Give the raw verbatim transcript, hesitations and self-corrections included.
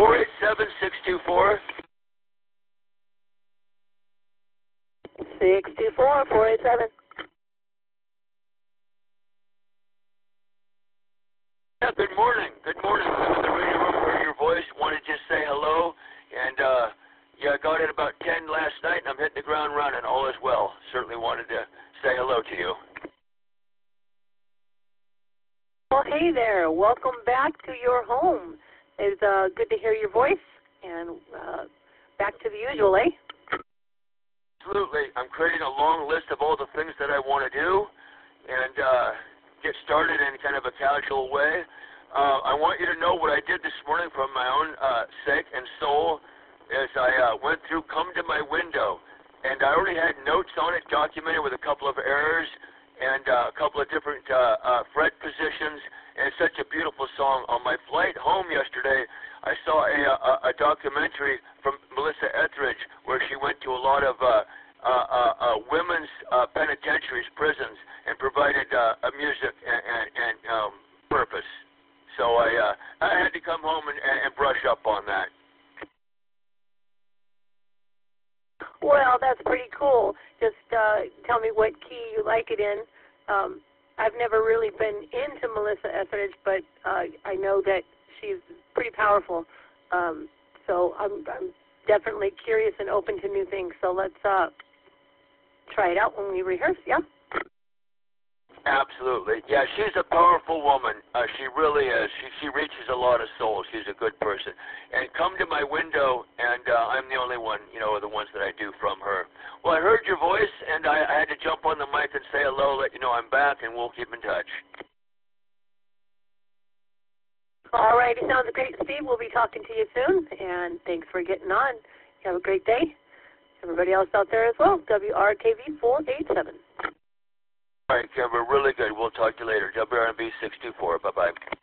four eight seven, six two four. six two four, four eight seven. Yeah, good morning. Good morning. I'm in the radio room, heard your voice, wanted to just say hello, and uh, yeah, I got in about ten last night, and I'm hitting the ground running, all is well. Certainly wanted to say hello to you. Well, hey there. Welcome back to your home. It's uh, good to hear your voice, and uh, back to the usual, eh? Absolutely. I'm creating a long list of all the things that I want to do, and uh, get started in kind of a casual way. Uh, I want you to know what I did this morning from my own uh, sake and soul as I uh, went through Come to My Window, and I already had notes on it documented with a couple of errors and uh, a couple of different uh, uh, fret positions, and it's such a beautiful song. On my flight home yesterday, I saw a, a, a documentary from Melissa Etheridge where she went to a lot of uh, uh, uh, uh, women's uh, penitentiaries, prisons, and provided uh, a music and, and, and um, purpose. So I uh, I had to come home and, and brush up on that. Well, that's pretty cool. Just uh, tell me what key you like it in. Um, I've never really been into Melissa Etheridge, but uh, I know that she's pretty powerful. Um, so I'm, I'm definitely curious and open to new things. So let's uh, try it out when we rehearse, yeah? Absolutely. Yeah, she's a powerful woman. Uh, she really is. She, she reaches a lot of souls. She's a good person. And Come to My Window, and uh, I'm the only one, you know, of the ones that I do from her. Well, I heard your voice, and I, I had to jump on the mic and say hello, let you know I'm back, and we'll keep in touch. All right. It sounds great, Steve. We'll be talking to you soon, and thanks for getting on. You have a great day. Everybody else out there as well, W R K V four eight seven. All right, Kimber, really good. We'll talk to you later. W R N B six two four. Bye-bye.